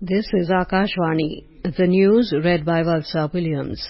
This is Akashvani. The news read by Valsa Williams.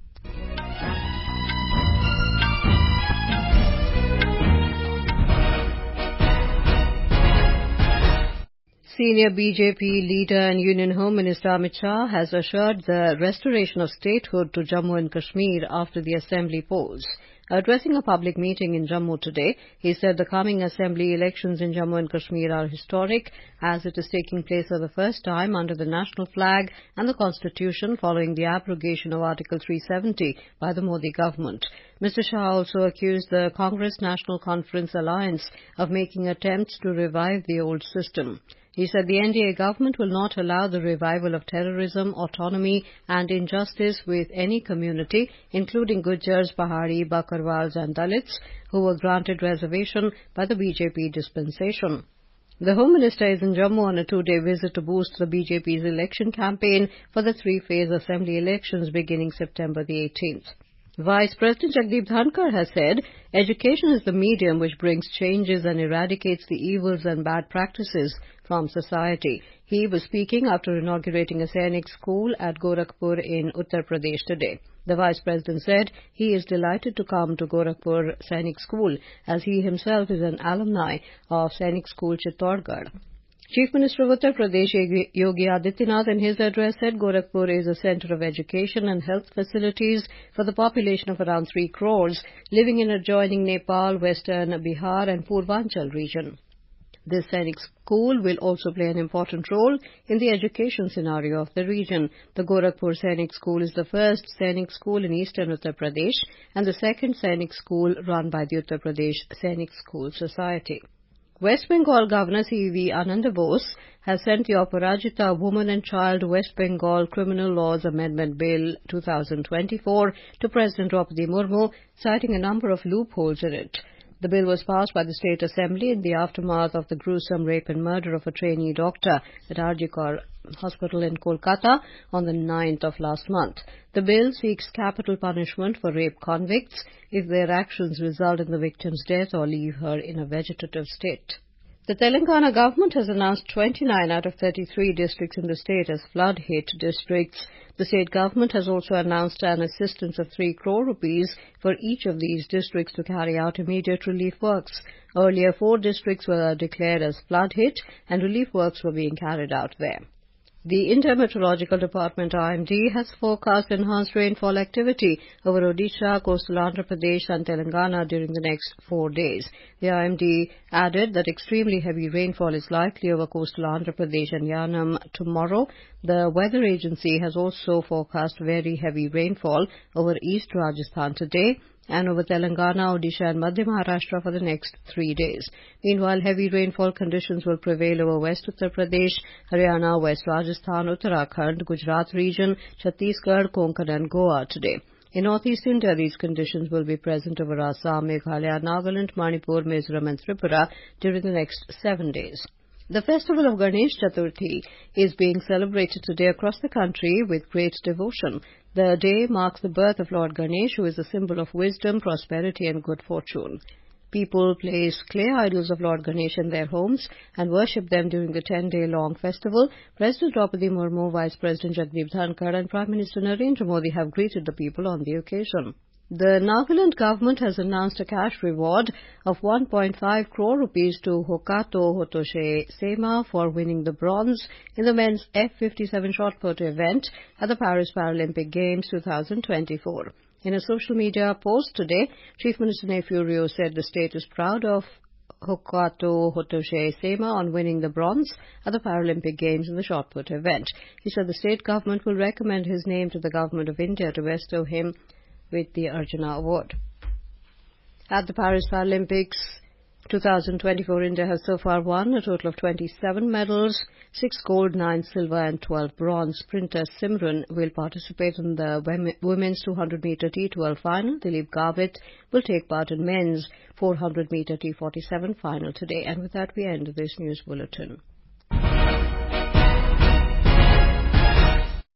Senior BJP leader and Union Home Minister Amit Shah has assured the restoration of statehood to Jammu and Kashmir after the Assembly polls. Addressing a public meeting in Jammu today, he said the coming Assembly elections in Jammu and Kashmir are historic as it is taking place for the first time under the national flag and the Constitution following the abrogation of Article 370 by the Modi government. Mr. Shah also accused the Congress National Conference Alliance of making attempts to revive the old system. He said the NDA government will not allow the revival of terrorism, autonomy and injustice with any community, including Gujjars, Pahari, Bakarwals and Dalits, who were granted reservation by the BJP dispensation. The Home Minister is in Jammu on a two-day visit to boost the BJP's election campaign for the three-phase Assembly elections beginning September the 18th. Vice President Jagdeep Dhankar has said education is the medium which brings changes and eradicates the evils and bad practices from society. He was speaking after inaugurating a Sainik school at Gorakhpur in Uttar Pradesh today. The Vice President said he is delighted to come to Gorakhpur Sainik School as he himself is an alumni of Sainik School Chittorgarh. Chief Minister of Uttar Pradesh Yogi Adityanath in his address said Gorakhpur is a centre of education and health facilities for the population of around 3 crores living in adjoining Nepal, Western Bihar and Purvanchal region. This Sainik school will also play an important role in the education scenario of the region. The Gorakhpur Sainik school is the first Sainik school in eastern Uttar Pradesh and the second Sainik school run by the Uttar Pradesh Sainik School Society. West Bengal Governor C.V. Ananda Bose has sent the Aparajita Woman and Child West Bengal Criminal Laws Amendment Bill 2024 to President Draupadi Murmu, citing a number of loopholes in it. The bill was passed by the State Assembly in the aftermath of the gruesome rape and murder of a trainee doctor at R.G. Kar Hospital in Kolkata on the 9th of last month. The bill seeks capital punishment for rape convicts if their actions result in the victim's death or leave her in a vegetative state. The Telangana government has announced 29 out of 33 districts in the state as flood-hit districts. The state government has also announced an assistance of 3 crore rupees for each of these districts to carry out immediate relief works. Earlier, 4 districts were declared as flood-hit and relief works were being carried out there. The Intermeteorological Department IMD has forecast enhanced rainfall activity over Odisha, coastal Andhra Pradesh and Telangana during the next 4 days. The IMD added that extremely heavy rainfall is likely over coastal Andhra Pradesh and Yanam tomorrow. The weather agency has also forecast very heavy rainfall over East Rajasthan today and over Telangana, Odisha and Madhya Maharashtra for the next 3 days. Meanwhile, heavy rainfall conditions will prevail over West Uttar Pradesh, Haryana, West Rajasthan, Uttarakhand, Gujarat region, Chhattisgarh, Konkan and Goa today. In northeast India, these conditions will be present over Assam, Meghalaya, Nagaland, Manipur, Mizoram and Tripura during the next 7 days. The festival of Ganesh Chaturthi is being celebrated today across the country with great devotion. The day marks the birth of Lord Ganesh, who is a symbol of wisdom, prosperity and good fortune. People place clay idols of Lord Ganesh in their homes and worship them during the 10-day-long festival. President Draupadi Murmu, Vice President Jagdeep Dhankar and Prime Minister Narendra Modi have greeted the people on the occasion. The Nagaland government has announced a cash reward of 1.5 crore rupees to Hokato Hotoshe Sema for winning the bronze in the men's F57 shot put event at the Paris Paralympic Games 2024. In a social media post today, Chief Minister Neiphiu Rio said the state is proud of Hokato Hotoshe Sema on winning the bronze at the Paralympic Games in the shot put event. He said the state government will recommend his name to the Government of India to bestow him with the Arjuna Award. At the Paris Paralympics 2024, India has so far won a total of 27 medals, 6 gold, 9 silver and 12 bronze. Sprinter Simran will participate in the women's 200-meter T12 final. Dilip Gavit will take part in men's 400-meter T47 final today. And with that, we end this news bulletin.